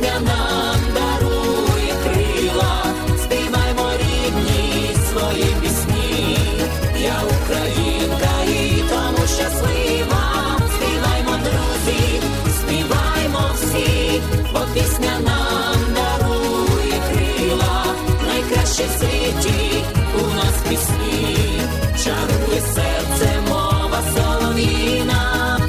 пісня нам дарує крила, співаймо рідні свої пісні. Я українка і тому щаслива, співаймо, друзі, співаймо всі, бо пісня нам дарує крила, найкраще в світі у нас пісні, чарує серце мова солов'їна.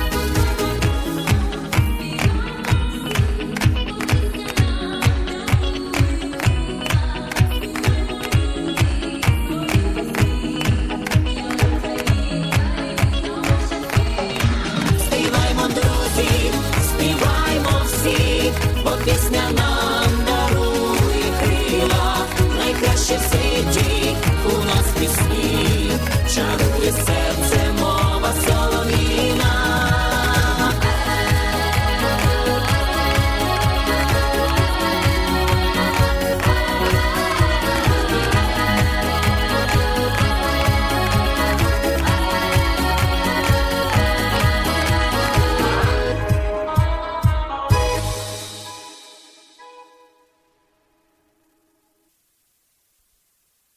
Пісня нам дарує крила, найкраще в світі у нас пісні, чарує серце.